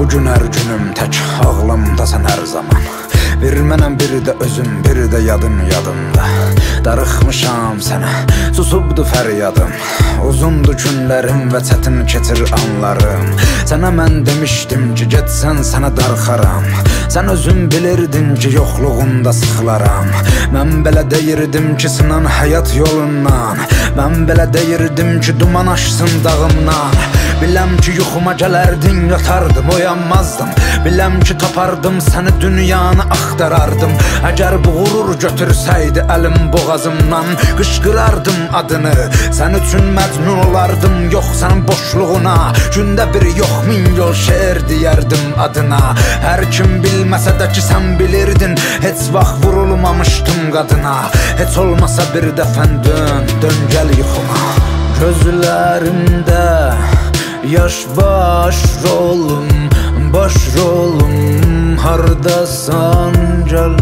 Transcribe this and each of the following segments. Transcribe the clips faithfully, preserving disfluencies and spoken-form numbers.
gün hər günüm tək ağlımdasan hər zaman. Bir mənəm, biri də özüm, biri də yadın yadımda. Darıxmışam sənə, susubdu fəryadım. Uzundu günlərim və çətin keçir anlarım. Sənə mən demişdim ki, getsən sənə darxaram. Sən özün bilirdin ki, yoxluğunda sıxılaram. Mən belə deyirdim ki, sınan həyat yolundan. Mən belə deyirdim ki, duman aşsın dağımdan. Biləm ki, yuxuma gələrdin, yatardım, oyanmazdım. Biləm ki, tapardım səni, dünyanı axtarardım. Əgər bu qurur götürsəydi əlim boğazımdan, qışqırardım adını, sən üçün məcnun olardım. Yox sənin boşluğuna, gündə bir yox min yol şeir deyərdim adına. Hər kim bilməsə də ki, sən bilirdin, heç vaxt vurulmamışdım qadına. Heç olmasa bir dəfən dön, dön gəl yuxuma. Gözlərimdə yaş baş rolum, baş rolum. Hardasan gəl,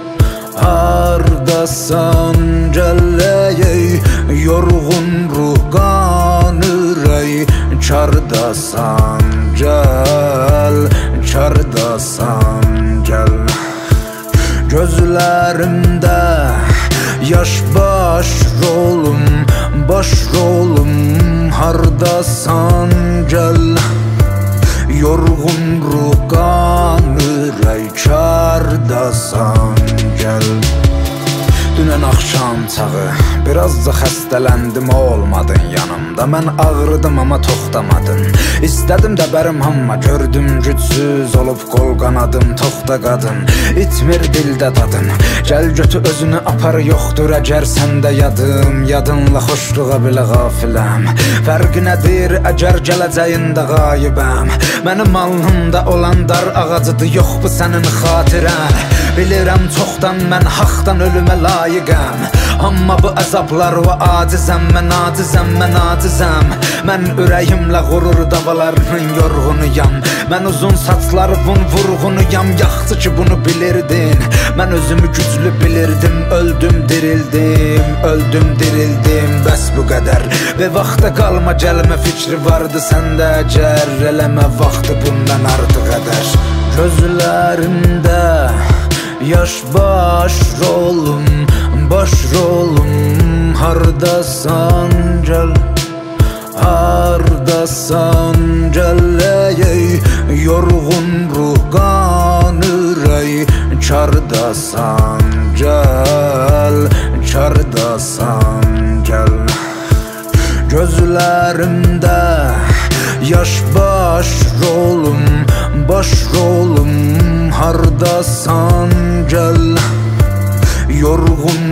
hardasan gəl ey, yorğun ruh qanır ey. Kardasan gəl, kardasan gəl. Gözlərimdə yaş baş rolum, baş rolum. Hardasan gəl, yorğun ruh qanır ey. Kardasan gəl. Dünən axşam çağı biraz da xəstələndim, olmadın yanımda. Mən ağrıdım amma toxtamadın. İstədim də bərim amma gördüm gücsüz olub qol qanadım. Toxta qadın, itmir dildə dadın. Gəl götü özünü apar, yoxdur əgər səndə yadım. Yadınla xoşluğa bilə qafiləm. Fərqi nədir əgər gələcəyində qayibəm. Mənim alnımda olan dar ağacıdır, yox bu sənin xatirən. Bilirəm çoxdan mən haqdan ölümə layiqəm. Amma bu əzablar və acizəm, mən acizəm, mən acizəm. Mən ürəyimlə qurur davalarının yorğunuyam. Mən uzun saçlarımın vurğunuyam, yaxşı ki bunu bilirdin. Mən özümü güclü bilirdim, öldüm dirildim, öldüm dirildim. Bəs bu qədər, və vaxta qalma gəlmə fikri vardı səndə əgər. Eləmə vaxtı bundan artıq ədər. Gözlərimdə yaş baş rolum, baş rolum. Hardasan gəl, hardasan gəl ey, yorğun ruh qanır ey. Kardasan gəl, kardasan gəl. Gözlərimdə yaş baş rolum, baş rolum. Hardasan gəl, yorğun